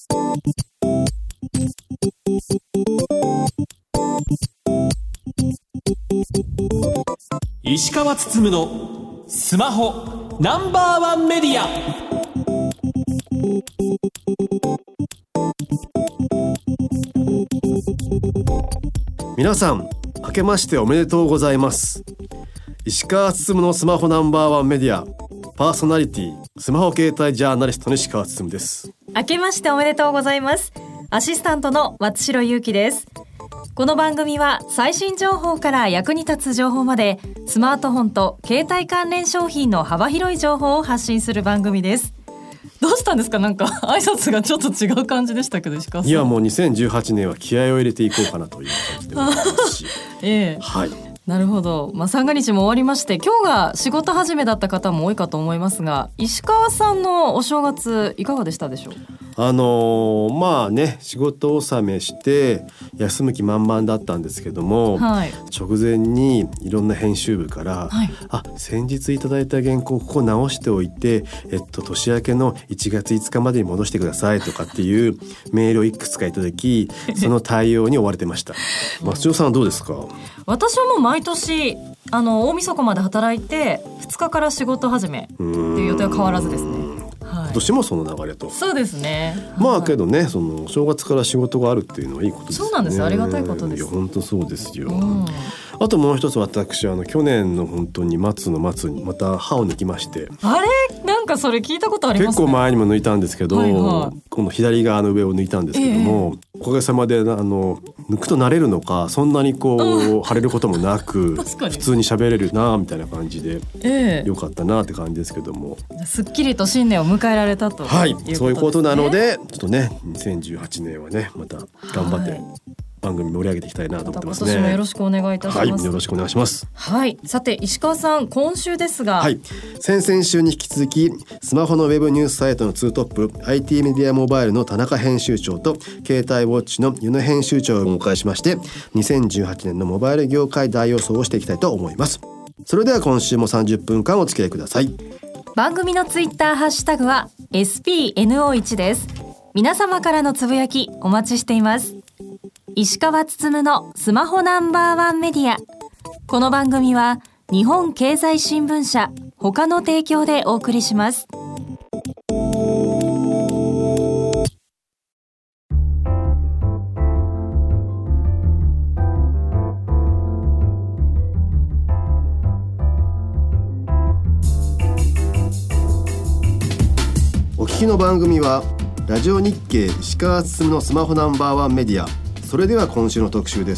石川つつむのスマホナンバーワンメディア。 皆さん明けましておめでとうございます。石川つつむのスマホナンバーワンメディアパーソナリティスマホ携帯ジャーナリストの石川つつむです。 明けましておめでとうございます。アシスタントの松代ゆうきです。この番組は最新情報から役に立つ情報までスマートフォンと携帯関連商品の幅広い情報を発信する番組です。どうしたんですか？なんか挨拶がちょっと違う感じでしたけど石川さん。 いやもう2018年は気合を入れていこうかなという感じでございますしはい、 なるほど、三が日も終わりまして今日が仕事始めだった方も多いかと思いますが、石川さんのお正月いかがでしたでしょう？ まあね仕事納めして休む気満々だったんですけども、直前にいろんな編集部から、先日いただいた原稿ここ直しておいて、年明けの1月5日までに戻してくださいとかっていうメールをいくつかいただきその対応に追われてました松尾さんはどうですか？ 私はもう毎年大晦日まで働いて2日から仕事始めっていう予定は変わらずですね。 今年もその流れと。 そうですね。 けどねその正月から仕事があるっていうのはいいことですね。 そうなんですよ、ありがたいことです。 いや本当そうですよ、あともう一つ私去年の本当に末の末にまた歯を抜きまして。 あれなんかそれ聞いたことありますね。 結構前にも抜いたんですけど、この左側の上を抜いたんですけども、おかげさまで抜くと慣れるのかそんなにこう腫れることもなく普通に喋れるなみたいな感じで、よかったなって感じですけども、 すっきりと新年を迎えられたということですね。 そういうことなのでちょっとね2018年はねまた頑張って番組盛り上げていきたいなと思ってますね。 今年もよろしくお願いいたします。 よろしくお願いします。 さて石川さん今週ですが、 先々週に引き続きスマホのウェブニュースサイトの2トップ IT メディアモバイルの田中編集長と携帯ウォッチの湯野編集長をお迎えしまして2018年のモバイル業界大予想をしていきたいと思います。それでは今週も30分間お付き合いください。 番組のツイッターハッシュタグは SPNO1 です。皆様からのつぶやきお待ちしています。石川つつむのスマホナンバーワンメディア。この番組は日本経済新聞社他の提供でお送りします。 お聞きの番組はラジオ日経石川つつむのスマホナンバーワンメディア。それでは今週の特集です。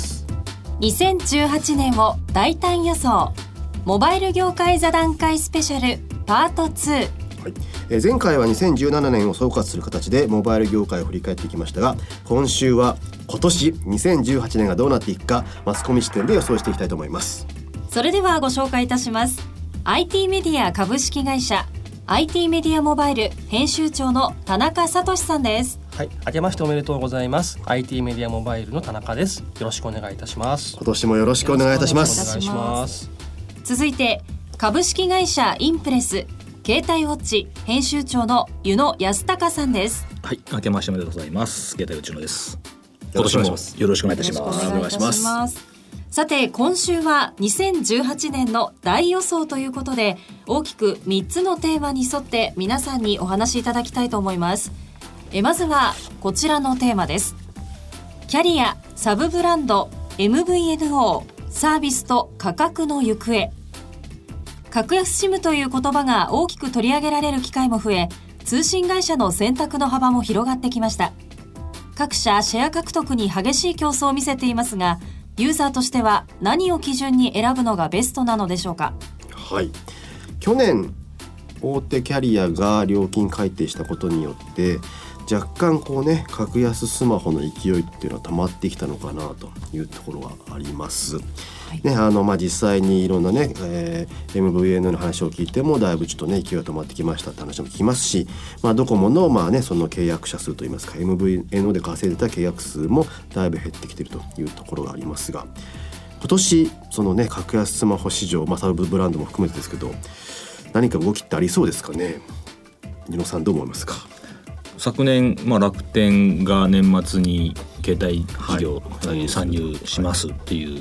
2018年を大胆予想モバイル業界座談会スペシャルパート2。 前回は2017年を総括する形でモバイル業界を振り返ってきましたが、今週は今年2018年がどうなっていくかマスコミ視点で予想していきたいと思います。 それではご紹介いたします。 IT メディア株式会社 IT メディアモバイル編集長の田中聡さんです。 明けましておめでとうございます。 IT メディアモバイルの田中です。よろしくお願いいたします。 今年もよろしくお願いいたします。 お願いします。 続いて株式会社インプレス携帯ウォッチ編集長の湯野康隆さんです。 明けましておめでとうございます。携帯ウォッチのです。 よろしくお願いします。 よろしくお願いいたします。 お願いします。さて今週は2018年の大予想ということで大きく3つのテーマに沿って皆さんにお話しいただきたいと思います。まずはこちらのテーマです。キャリアサブブランド MVNO サービスと価格の行方。格安 SIM という言葉が大きく取り上げられる機会も増え、通信会社の選択の幅も広がってきました。各社シェア獲得に激しい競争を見せていますが、ユーザーとしては何を基準に選ぶのがベストなのでしょうか？ 去年大手キャリアが料金改定したことによって若干格安スマホの勢いっていうのは溜まってきたのかなというところがあります。実際にいろんなMVNO の話を聞いてもだいぶちょっと勢いが止まってきましたって話も聞きますし、ドコモのその契約者数といいますか MVNO で稼いでた契約数もだいぶ減ってきているというところがありますが、今年その格安スマホ市場、サブブランドも含めてですけど何か動きってありそうですかね。ニノさんどう思いますか？ 昨年、楽天が年末に携帯事業に参入しますっていう、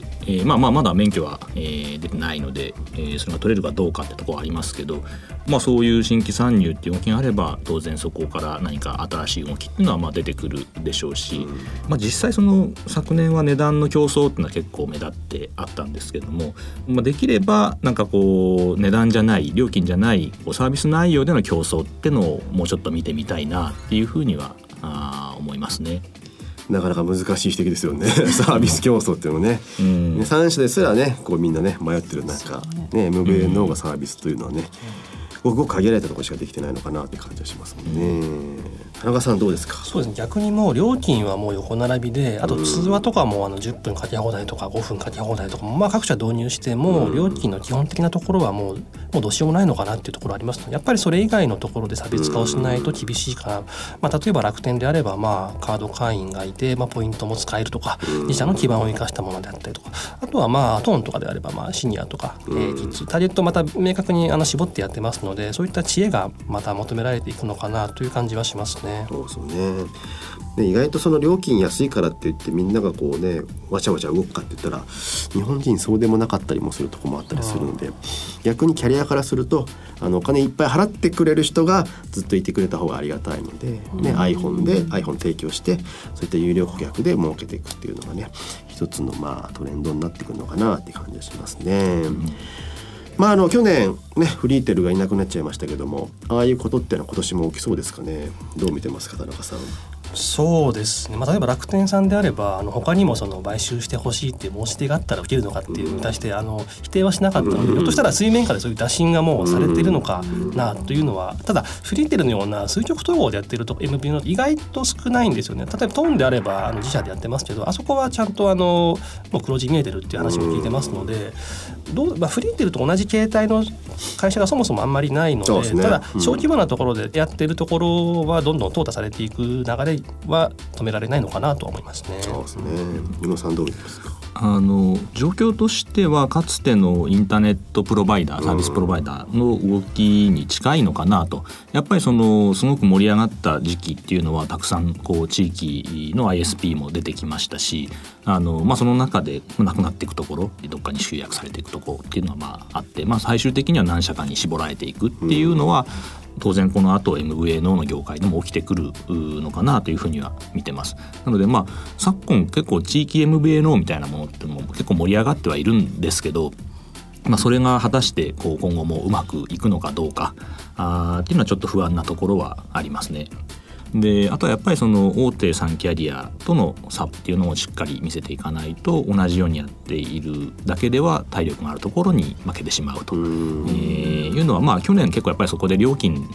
まだ免許は、出てないので、それが取れるかどうかってところはありますけど、そういう新規参入っていう動きがあれば当然そこから何か新しい動きっていうのは出てくるでしょうし、実際その昨年は値段の競争っていうのは結構目立ってあったんですけども、できればなんかこう値段じゃない料金じゃないサービス内容での競争っていうのをもうちょっと見てみたいなっていうふうには思いますね。 なかなか難しい指摘ですよねサービス競争っていうのね、3社ですらねこうみんなね迷ってる中、MVA の方がサービスというのはね、ごく限られたところしかできてないのかなって感じがしますもんね。田中さんどうですか？ そうですね、逆にもう料金はもう横並びで、あと通話とかも10分かけ放題とか5分かけ放題とかも各社導入しても料金の基本的なところはもうどうしようもないのかなっていうところありますので、やっぱりそれ以外のところで差別化をしないと厳しいかな。例えば楽天であればカード会員がいて、ポイントも使えるとか自社の基盤を生かしたものであったりとか、あとはトーンとかであればシニアとか、キッズターゲットまた明確に絞ってやってますので、そういった知恵がまた求められていくのかなという感じはしますね。 そうですね。意外とその料金安いからって言ってみんながこうねわちゃわちゃ動くかって言ったら日本人そうでもなかったりもするところもあったりするので、逆にキャリアからするとお金いっぱい払ってくれる人がずっといてくれた方がありがたいので、iPhone 提供してそういった有料顧客で儲けていくっていうのがね一つのトレンドになってくるのかなって感じがしますね。去年ねフリーテルがいなくなっちゃいましたけども、ああいうことってのは今年も起きそうですかね。どう見てますか田中さん？ そうですね、例えば楽天さんであれば他にも買収してほしいっていう申し出があったら受けるのかっていうのに対して否定はしなかったので、ひょっとしたら水面下でそういう打診がもうされているのかなというのは、ただフリーテルのような垂直統合でやってると MVNO の意外と少ないんですよね。例えばトーンであれば自社でやってますけど、あそこはちゃんともう黒字見えてるっていう話も聞いてますので、フリーテルと同じ形態の会社がそもそもあんまりないので、ただ小規模なところでやってるところはどんどん淘汰されていく流れは止められないのかなと思いますね。 そうですね。宇野さんどうですか？ 状況としてはかつてのインターネットプロバイダーサービスプロバイダーの動きに近いのかなと。やっぱりすごく盛り上がった時期っていうのはたくさん地域の ISP も出てきましたし、その中でなくなっていくところどっかに集約されていくところっていうのはあって、最終的には何社かに絞られていくっていうのは、当然この後 MVNO の業界でも起きてくるのかなというふうには見てます。なので昨今結構地域 MVNO みたいなものっても結構盛り上がってはいるんですけど、それが果たして今後もうまくいくのかどうかっていうのはちょっと不安なところはありますね。であとはやっぱり大手3キャリアとの差っていうのをしっかり見せていかないと、同じようにやっているだけでは体力があるところに負けてしまうというのは、去年結構やっぱりそこで料金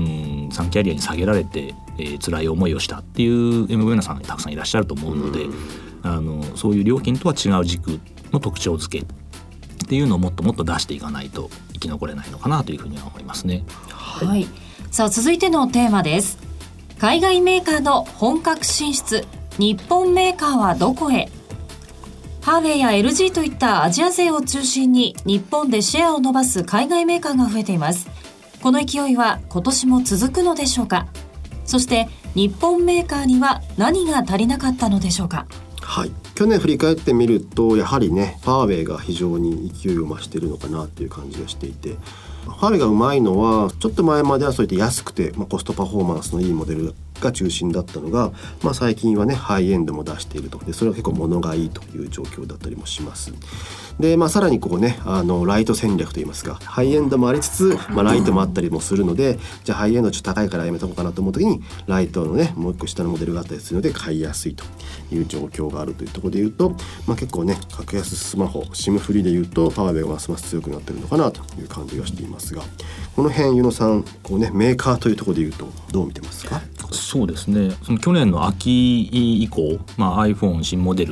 3キャリアに下げられて、辛い思いをしたっていう MVNO さんがたくさんいらっしゃると思うので、そういう料金とは違う軸の特徴付けっていうのをもっともっと出していかないと生き残れないのかなというふうには思いますね。 はい、さあ続いてのテーマです。海外メーカーの本格進出、日本メーカーはどこへ？ハーウェイや LG といったアジア勢を中心に日本でシェアを伸ばす海外メーカーが増えています。この勢いは今年も続くのでしょうか？そして日本メーカーには何が足りなかったのでしょうか？ はい、去年振り返ってみるとやはりねファーウェイが非常に勢いを増しているのかなっていう感じがしていて、ファーウェイがうまいのはちょっと前まではそういった安くて、コストパフォーマンスのいいモデルが中心だったのが、最近はねハイエンドも出していると。でそれは結構物がいいという状況だったりもします。で、さらにライト戦略といいますか、ハイエンドもありつつ、ライトもあったりもするので、じゃあハイエンドちょっと高いからやめとこうかなと思う時にライトのねもう一個下のモデルがあったりするので買いやすいという状況があるというところでいうと、結構ね格安スマホ SIM フリーでいうとファーウェイがますます強くなっているのかなという感じがしていますが、この辺湯野さんメーカーというところでいうとどう見てますか？ そうですね、その去年の秋以降、iPhone 新モデルが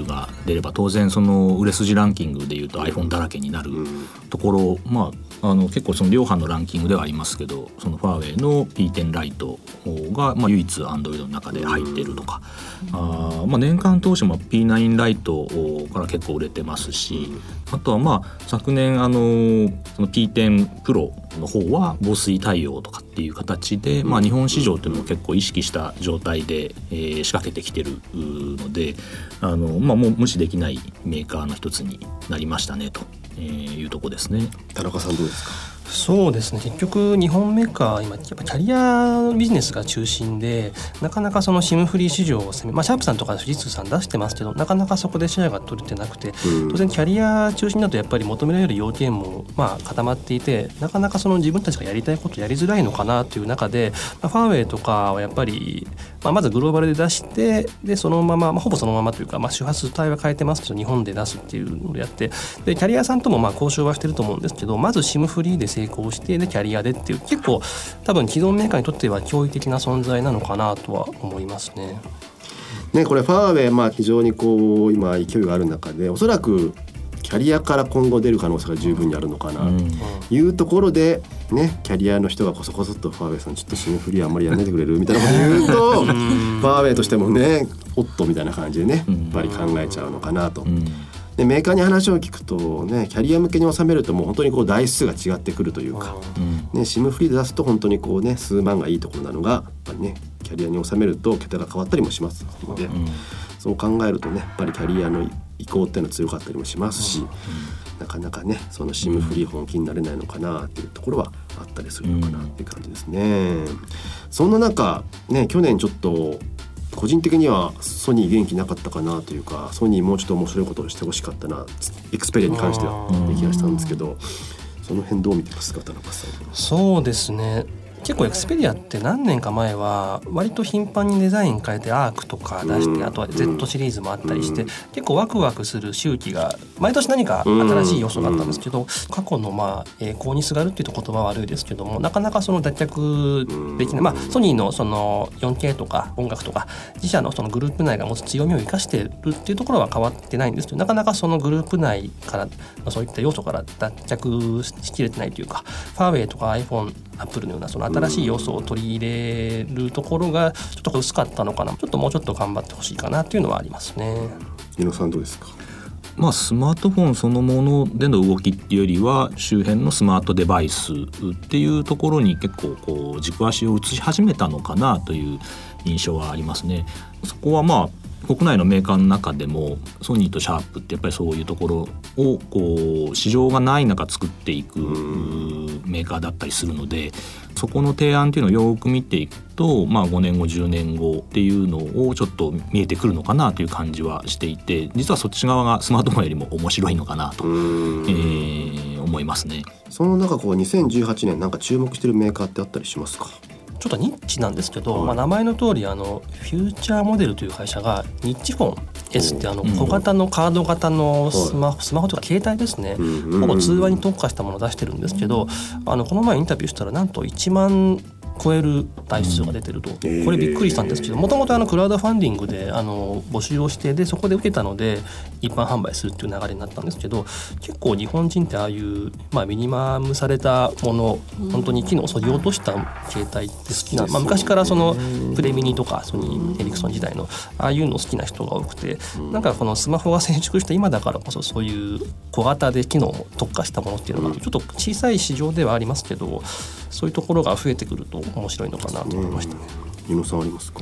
出れば当然その売れ筋ランキングでいうと iPhone だらけになるところ、結構その量販のランキングではありますけど、そのファーウェイの P10 ライトが唯一 Android の中で入っているとか、年間通しても P9 ライトから結構売れてますし、あとは昨年その P10 プロの方は防水対応とかっていう形で、日本市場というのを結構意識した状態で、仕掛けてきてるので、もう無視できないメーカーの一つになりましたねというところですね。 田中さんどうですか？ そうですね、結局日本メーカー今やっぱキャリアビジネスが中心で、なかなかその SIM フリー市場をシャープさんとか富士通さん出してますけど、なかなかそこでシェアが取れてなくて、当然キャリア中心だとやっぱり求められる要件も固まっていて、なかなかその自分たちがやりたいことやりづらいのかなという中で、ファーウェイとかはやっぱり、まずグローバルで出して、でそのまま、ほぼそのままというか、周波数帯は変えてますけど日本で出すっていうのをやって、でキャリアさんとも交渉はしてると思うんですけど、まず SIM フリーで成功して、でキャリアでっていう、結構多分既存メーカーにとっては驚異的な存在なのかなとは思いますね。 これファーウェイ、非常に今勢いがある中で、おそらくキャリアから今後出る可能性が十分にあるのかなというところで、キャリアの人がこそこそっとファーウェイさんちょっとSIMフリーあんまりやめてくれるみたいなこと言うとファーウェイとしてもおっとみたいな感じでやっぱり考えちゃうのかなと。でメーカーに話を聞くとキャリア向けに収めるともう本当に台数が違ってくるというか、SIM フリーで出すと本当に数万がいいところなのが、やっぱりキャリアに収めると桁が変わったりもしますので、そう考えるとやっぱりキャリアの移行っていうのは強かったりもしますし、なかなかその SIM フリー本気になれないのかなっていうところはあったりするのかなっていう感じですね。そんな中去年ちょっと個人的にはソニー元気なかったかなというか、ソニーもうちょっと面白いことをしてほしかったな、エクスペリアに関してはって気がしたんですけど、その辺どう見てますか田中さん？ そうですね、結構エクスペリアって何年か前は割と頻繁にデザイン変えてアークとか出して、あとは Z シリーズもあったりして、結構ワクワクする周期が毎年何か新しい要素があったんですけど、過去の栄光にすがるっていうと言葉は悪いですけども、なかなかその脱却できない、ソニーのその 4K とか音楽とか自社のそのグループ内が持つ強みを生かしてるっていうところは変わってないんですけど、なかなかそのグループ内からそういった要素から脱却しきれてないというか、ファーウェイとか iPhone、アップルのようなその新しい要素を取り入れるところがちょっと薄かったのかな、もうちょっと頑張ってほしいかなっていうのはありますね。 井野さんどうですか？ スマートフォンそのものでの動きっていうよりは周辺のスマートデバイスっていうところに結構軸足を移し始めたのかなという印象はありますね。そこは国内のメーカーの中でもソニーとシャープってやっぱりそういうところを市場がない中作っていくメーカーだったりするので、そこの提案っていうのをよく見ていくと、5年後10年後っていうのをちょっと見えてくるのかなという感じはしていて、実はそっち側がスマートフォンよりも面白いのかなと、思いますね。 その中2018年なんか注目してるメーカーってあったりしますか？ ちょっとニッチなんですけど、名前の通りフューチャーモデルという会社がニッチフォン S って小型のカード型のスマホとか携帯ですね、ほぼ通話に特化したものを出してるんですけど、この前インタビューしたらなんと1万超える台数が出てると、これびっくりしたんですけど、もともとクラウドファンディングで募集をして、でそこで受けたので一般販売するっていう流れになったんですけど、結構日本人ってああいう、ミニマムされたもの、本当に機能を削ぎ落とした携帯って好きな、昔からそのプレミニとかソニーエリクソン時代のああいうの好きな人が多くて、なんかこのスマホが成熟した今だからこそそういう小型で機能を特化したものっていうのがちょっと小さい市場ではありますけど、そういうところが増えてくると面白いのかなと思いましたね。 井野さんありますか？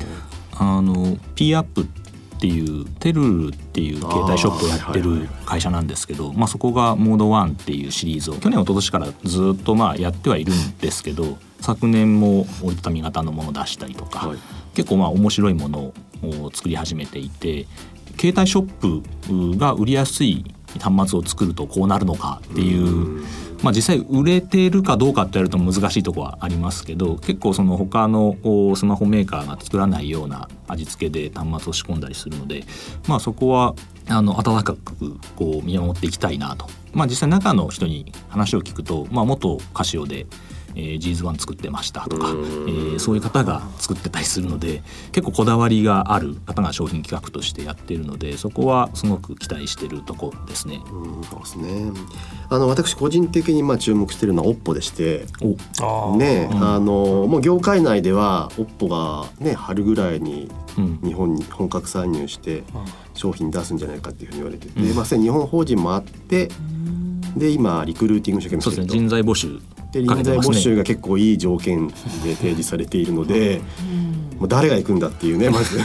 P アップっていうテルルっていう携帯ショップをやってる会社なんですけど、そこがモード1っていうシリーズを去年一昨年からずっとやってはいるんですけど、昨年も折りたたみ型のものを出したりとか、結構面白いものを作り始めていて、携帯ショップが売りやすい端末を作るとこうなるのかっていう、実際売れているかどうかってやると難しいところはありますけど、結構その他のスマホメーカーが作らないような味付けで端末を仕込んだりするので、そこは温かく見守っていきたいなと。実際中の人に話を聞くと、元カシオで GS1 作ってましたとか、そういう方が作ってたりするので、結構こだわりがある方が商品企画としてやっているので、そこはすごく期待しているところですね。 そうですね。私個人的に注目しているのは OPPO でして、ね、もう業界内では OPPO が、ね、春ぐらいに日本に本格参入して商品出すんじゃないかっていうふうに言われてて、日本法人もあって、で今リクルーティングしてるんですけど、 人材募集で人材募集が結構いい条件で提示されているので、もう誰が行くんだっていうね、まず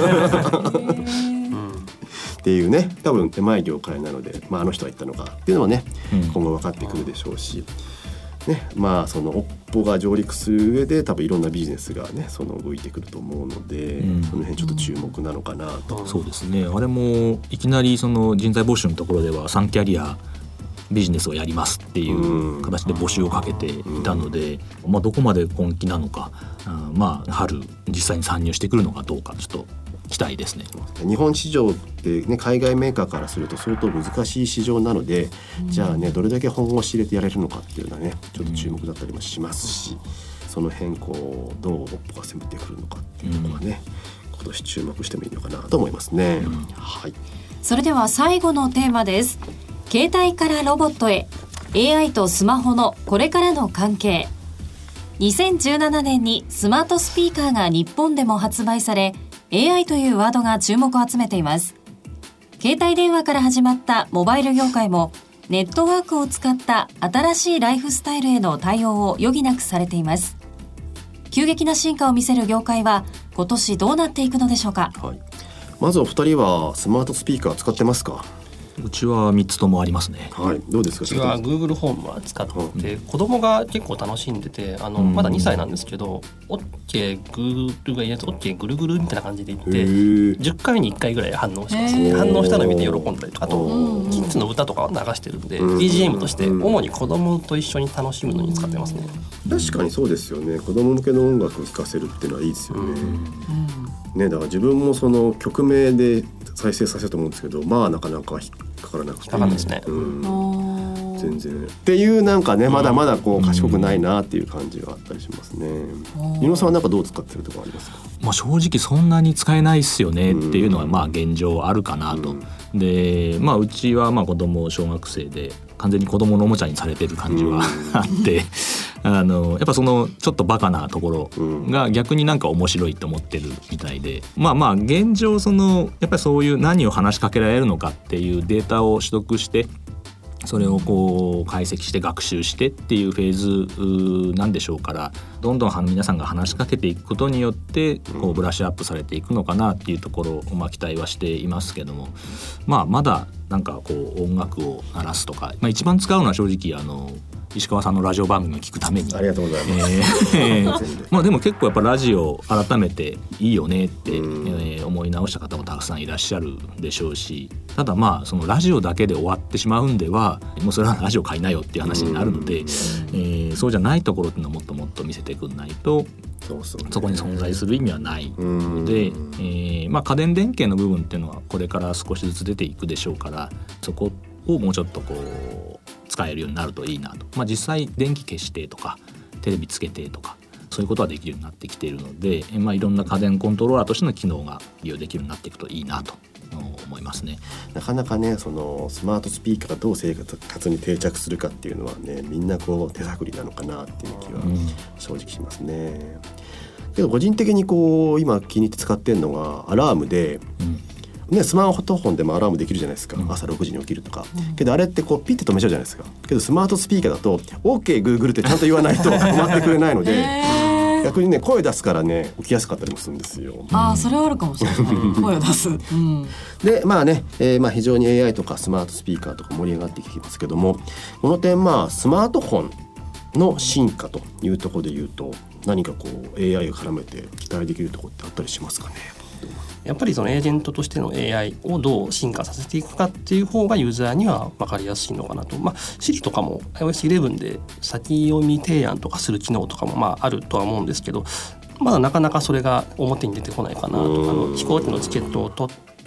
っていうね、多分狭い業界なので、あの人が言ったのかっていうのはね、今後分かってくるでしょうし、ね、その OPPO が上陸する上で多分いろんなビジネスがね動いてくると思うので、その辺ちょっと注目なのかなと。 そうですね。あれもいきなりその人材募集のところでは3キャリアビジネスをやりますっていう形で募集をかけていたので、どこまで本気なのか、春実際に参入してくるのかどうかちょっと期待ですね。 日本市場ってね、海外メーカーからすると相当難しい市場なので、じゃあねどれだけ本腰入れてやれるのかっていうのはねちょっと注目だったりもしますし、その辺どう OPPO が攻めてくるのかっていうところはね、今年注目してもいいのかなと思いますね。はい。 それでは最後のテーマです。携帯からロボットへ AI とスマホのこれからの関係。2017年にスマートスピーカーが日本でも発売され、 AI というワードが注目を集めています。携帯電話から始まったモバイル業界もネットワークを使った新しいライフスタイルへの対応を余儀なくされています。急激な進化を見せる業界は今年どうなっていくのでしょうか。 はい、まずお二人はスマートスピーカー使ってますか？ うちは3つともありますね。 はい、どうですか？ うちは Google ホームは使って、子供が結構楽しんでて、まだ2歳なんですけど、OK Google が言うやつ OK ぐるぐるみたいな感じで言って10回に1回ぐらい反応しますね。反応したのを見て喜んだりとか、あとキッズの歌とかは流してるんで BGM として主に子供と一緒に楽しむのに使ってますね。 確かにそうですよね。子供向けの音楽を聴かせるっていうのはいいですよね。ね、だから自分もその曲名で再生させると思うんですけど、なかなか引っかからなくて、 引っかかるんですね。 全然っていうなんかね、まだまだ賢くないなっていう感じがあったりしますね。井野さんはなんかどう使ってるところありますか？ 正直そんなに使えないっすよねっていうのは現状あるかなと。でうちは子供小学生で完全に子供のおもちゃにされてる感じはあってやっぱそのちょっとバカなところが逆になんか面白いと思ってるみたいで、現状やっぱりそういう何を話しかけられるのかっていうデータを取得して、それを解析して学習してっていうフェーズなんでしょうから、どんどん皆さんが話しかけていくことによってブラッシュアップされていくのかなっていうところを期待はしていますけども、まだなんか音楽を鳴らすとか、一番使うのは正直石川さんのラジオ番組を聞くために。 ありがとうございます、 でも結構やっぱラジオ改めていいよねって、思い直した方もたくさんいらっしゃるでしょうし、ただそのラジオだけで終わってしまうんではもうそれはラジオ買いなよっていう話になるので、そうじゃないところっていうのはもっともっと見せてくんないとそこに存在する意味はないので、家電電源の部分っていうのはこれから少しずつ出ていくでしょうから、そこをもうちょっと使えるようになるといいなと。実際電気消してとかテレビつけてとかそういうことはできるようになってきているので、いろんな家電コントローラーとしての機能が利用できるようになっていくといいなと思いますね。 なかなかね、そのスマートスピーカーがどう生活に定着するかっていうのはね、みんな手探りなのかなっていう気は正直しますね。けど個人的に今気に入って使ってるのがアラームで、スマートフォンでもアラームできるじゃないですか、朝6時に起きるとか、けどあれってピッて止めちゃうじゃないですか。けどスマートスピーカーだと OK Google ってちゃんと言わないと止まってくれないので逆にね、声出すからね起きやすかったりもするんですよ。 それはあるかもしれない声を出す、 で非常に AI とかスマートスピーカーとか盛り上がってきてますけども、この点スマートフォンの進化というところで言うと、何かAI を絡めて期待できるところってあったりしますかね。 やっぱりそのエージェントとしての AI をどう進化させていくかっていう方がユーザーには分かりやすいのかなと。Siri とかも iOS11 で先読み提案とかする機能とかもあるとは思うんですけど、まだなかなかそれが表に出てこないかなと。飛行機のチケットを取って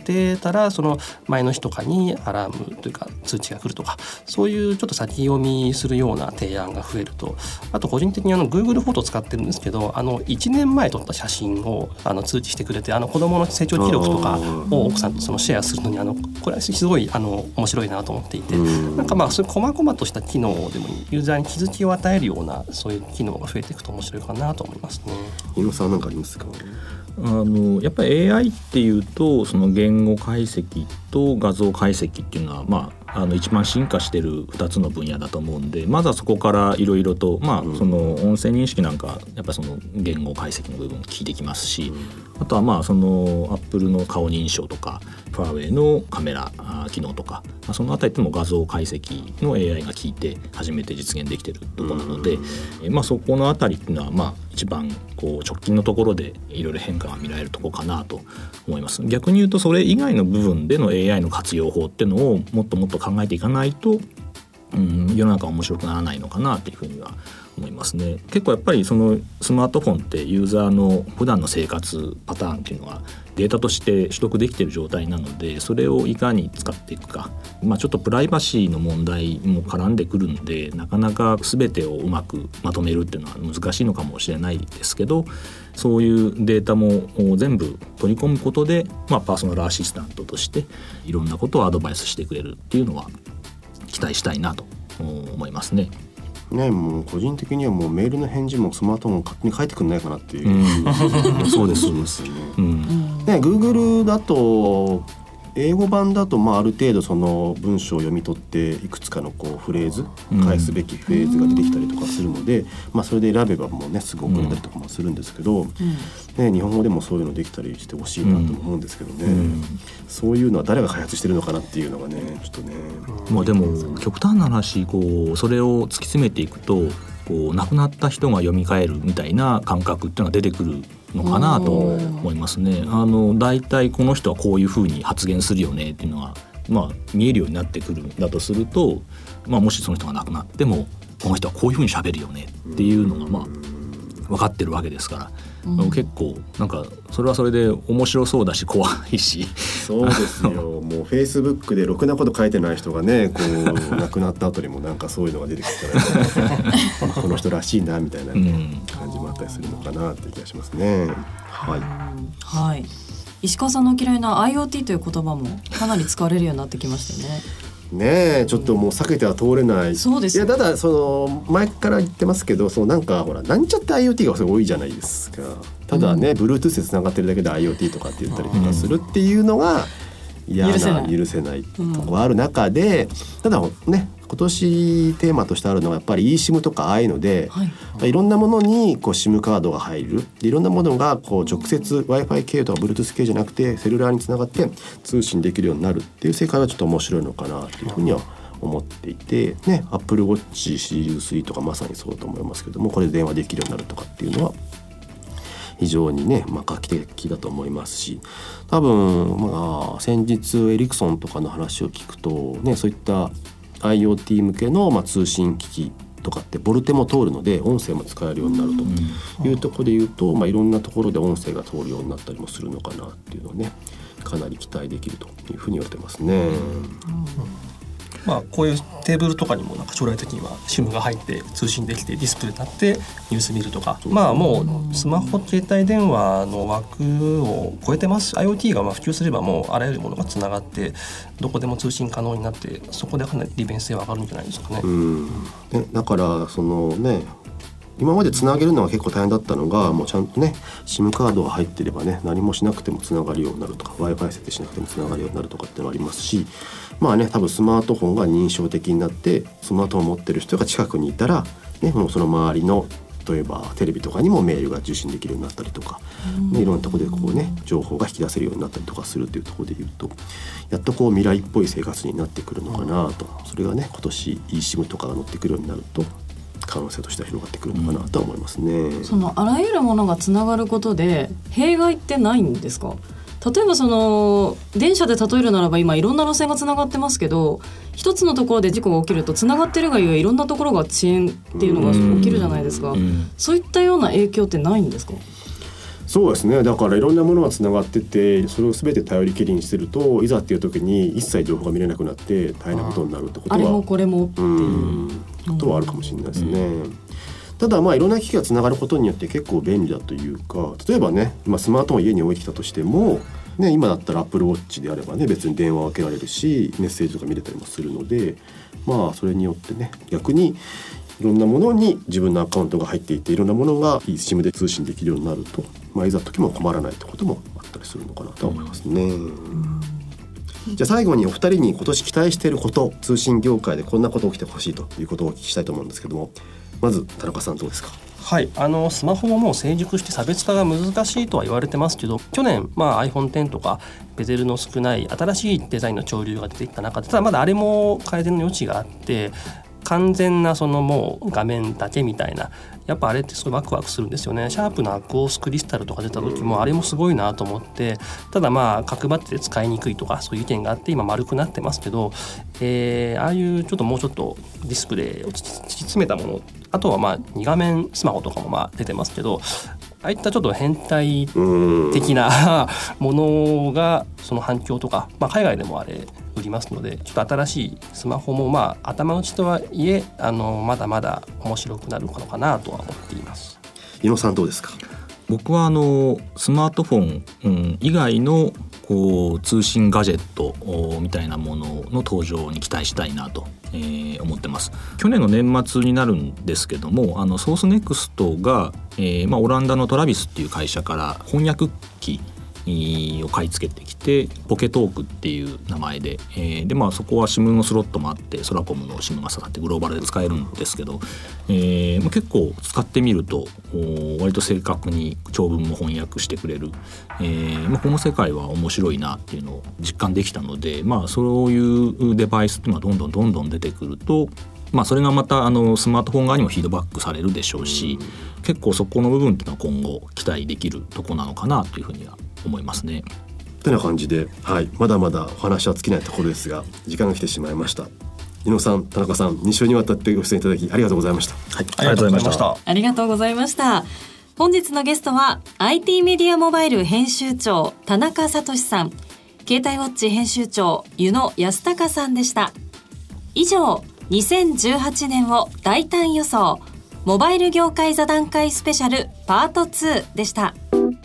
てたらその前の日とかにアラームというか通知が来るとか、そういうちょっと先読みするような提案が増えると、あと個人的にGoogle フォト使ってるんですけど、1年前撮った写真を通知してくれて、子どもの成長記録とかを奥さんとそのシェアするのにこれはすごい面白いなと思っていて、なんかまあそういう細々とした機能でもユーザーに気づきを与えるようなそういう機能が増えていくと面白いかなと思いますね。 井野さん何かありますか？ やっぱり AI っていうとその言語解析と画像解析っていうのは、一番進化している2つの分野だと思うんで、まずはそこからいろいろと、その音声認識なんかやっぱりその言語解析の部分聞いてきますし、あとはその Apple の顔認証とかファーウェイのカメラ機能とか、そのあたりでも画像解析の AI が効いて初めて実現できているところなので、そこのあたりっていうのは一番こう直近のところでいろいろ変化が見られるところかなと思います。逆に言うとそれ以外の部分での AI の活用法っていうのをもっともっと考えていかないと、世の中は面白くならないのかなというふうには思いますね。結構やっぱりそのスマートフォンってユーザーの普段の生活パターンっていうのはデータとして取得できている状態なので、それをいかに使っていくか、ちょっとプライバシーの問題も絡んでくるんで、なかなか全てをうまくまとめるっていうのは難しいのかもしれないですけど、そういうデータも全部取り込むことで、パーソナルアシスタントとしていろんなことをアドバイスしてくれるっていうのは期待したいなと思いますね。 もう個人的にはもうメールの返事もスマートフォン勝手に書いてくんないかなっていう、 そうですそうです、 Google だと英語版だとある程度その文章を読み取っていくつかのフレーズ、返すべきフレーズが出てきたりとかするので、それで選べばもうねすぐ送れたりとかもするんですけど、日本語でもそういうのできたりしてほしいなと思うんですけどね、そういうのは誰が開発してるのかなっていうのがねちょっとね、 でも極端な話それを突き詰めていくと亡くなった人が読み替えるみたいな感覚っていうのが出てくるのかなと思いますね。だいたいこの人はこういうふうに発言するよねっていうのが、見えるようになってくるんだとすると、もしその人が亡くなってもこの人はこういうふうに喋るよねっていうのが分かってるわけですから、結構なんかそれはそれで面白そうだし怖いし。 そうですよもう Facebook でろくなこと書いてない人がね亡くなった後にもなんかそういうのが出てきたら、この人らしいなみたいな、感じもあったりするのかなって気がしますね。 はい、石川さんの嫌いな IoT という言葉もかなり使われるようになってきましたよね。 ちょっともう避けては通れない。 そうです。 いやただその前から言ってますけど、なんかほらなんちゃって IoT がすごい多いじゃないですか。ただね、Bluetooth でつながってるだけで IoT とかって言ったりとかするっていうのが許せないところがある中で、ただね今年テーマとしてあるのはやっぱり eSIM とかああいうので、いろんなものにSIM カードが入る、いろんなものが直接 Wi-Fi 系とか Bluetooth 系じゃなくてセルラーにつながって通信できるようになるっていう世界はちょっと面白いのかなというふうには思っていて、Apple Watch シリーズ3とかまさにそうだと思いますけども、これで電話できるようになるとかっていうのは非常にね、画期的だと思いますし、多分先日エリクソンとかの話を聞くとね、そういった IoT 向けの通信機器とかってボルテも通るので音声も使えるようになるというところでいうと、いろんなところで音声が通るようになったりもするのかなっていうのをね、かなり期待できるというふうに言われてますね。 こういうテーブルとかにもなんか将来的には SIM が入って通信できてディスプレイになってニュース見るとか、もうスマホ携帯電話の枠を超えてます。 IoT が普及すればもうあらゆるものがつながってどこでも通信可能になって、そこでかなり利便性は上がるんじゃないですかね。 だからそのね、今までつなげるのは結構大変だったのが、もうちゃんとね SIM カードが入ってればね、何もしなくてもつながるようになるとか Wi-Fi 設定しなくてもつながるようになるとかっていうのがありますし、多分スマートフォンが認証的になってスマートフォンを持ってる人が近くにいたら、もうその周りの例えばテレビとかにもメールが受信できるようになったりとか、いろんなところで情報が引き出せるようになったりとかするっていうところでいうと、やっと未来っぽい生活になってくるのかなと。それがね今年 eSIM とかが乗ってくるようになると可能性としては広がってくるのかなと思いますね。 そのあらゆるものがつながることで弊害ってないんですか？例えばその電車で例えるならば、今いろんな路線がつながってますけど、一つのところで事故が起きるとつながってるがゆえいろんなところが遅延っていうのが起きるじゃないですか。そういったような影響ってないんですか？ そうですね。だからいろんなものがつながってて、それを全て頼りきりにしてると、いざっていう時に一切情報が見れなくなって大変なことになるってことは、 あれもこれもっていうことはあるかもしれないですね。ただいろんな機器がつながることによって結構便利だというか、例えばね、スマートフォンを家に置いてきたとしても、ね、今だったら Apple Watch であればね、別に電話をかけられるし、メッセージとか見れたりもするので、それによってね、逆にいろんなものに自分のアカウントが入っていて、いろんなものが eSIM で通信できるようになると、いざ時も困らないってこともあったりするのかなと思いますね。じゃあ最後にお二人に今年期待していること、通信業界でこんなこと起きてほしいということをお聞きしたいと思うんですけども、まず田中さんどうですか？ はい、スマホももう成熟して差別化が難しいとは言われてますけど、去年、iPhone X とかベゼルの少ない新しいデザインの潮流が出てきた中で、ただまだあれも改善の余地があって、完全なもう画面だけみたいな、やっぱあれってすごいワクワクするんですよね。シャープのアクオスクリスタルとか出た時もあれもすごいなと思って、ただ角張ってて使いにくいとかそういう意見があって今丸くなってますけど、ああいうもうちょっとディスプレイを突き詰めたもの、あとは2画面スマホとかも出てますけど、ああいったちょっと変態的なものがその反響とか、海外でもあれ売りますので、ちょっと新しいスマホも頭打ちとはいえまだまだ面白くなるのかなとは思っています。 井野さんどうですか？ 僕はスマートフォン、以外の通信ガジェットみたいなものの登場に期待したいなと、思ってます。去年の年末になるんですけども、ソースネクストが、オランダのトラビスっていう会社から翻訳機を買い付けてきて、ポケトークっていう名前で、そこは SIM のスロットもあって、ソラコムの SIM が刺さってグローバルで使えるんですけど、結構使ってみると割と正確に長文も翻訳してくれる、この世界は面白いなっていうのを実感できたので、そういうデバイスっていうのはどんどん出てくると、それがまたスマートフォン側にもフィードバックされるでしょうし、結構そこの部分っていうのは今後期待できるとこなのかなというふうには思いますね。 ってな感じで、まだまだお話は尽きないところですが、時間が来てしまいました。井野さん、田中さん、2週にわたってご出演いただきありがとうございました。 ありがとうございました。 ありがとうございました。本日のゲストは IT メディアモバイル編集長田中聡さん、携帯ウォッチ編集長湯野康隆さんでした。以上、2018年を大胆予想モバイル業界座談会スペシャルパート2でした。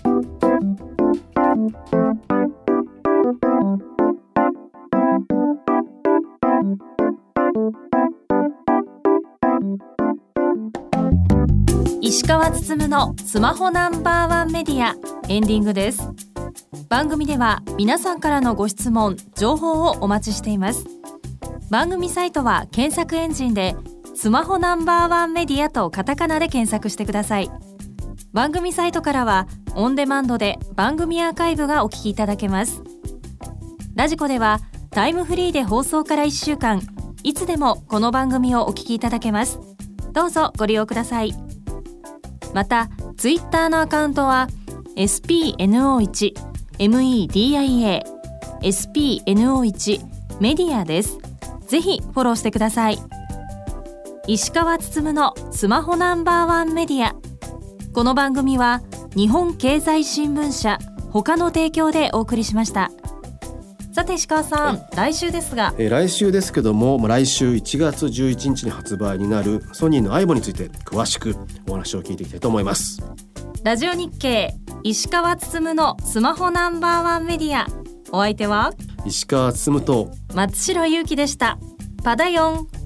石川つつむのスマホナンバーワンメディア、エンディングです。番組では皆さんからのご質問、情報をお待ちしています。番組サイトは検索エンジンでスマホナンバーワンメディアとカタカナで検索してください。番組サイトからはオンデマンドで番組アーカイブがお聞きいただけます。ラジコではタイムフリーで放送から1週間、いつでもこの番組をお聞きいただけます。どうぞご利用ください。またツイッターのアカウントは SPNO1 MEDIA SPNO1 メディアです。ぜひフォローしてください。石川つつむのスマホナンバーワンメディア、この番組は日本経済新聞社他の提供でお送りしました。さて石川さん、来週ですが、 来週ですけども、来週1月11日に発売になるソニーの AIBO について詳しくお話を聞いていきたいと思います。 ラジオ日経石川つつむのスマホナンバーワンメディア、お相手は石川つつむと松代ゆうきでした。パダヨン。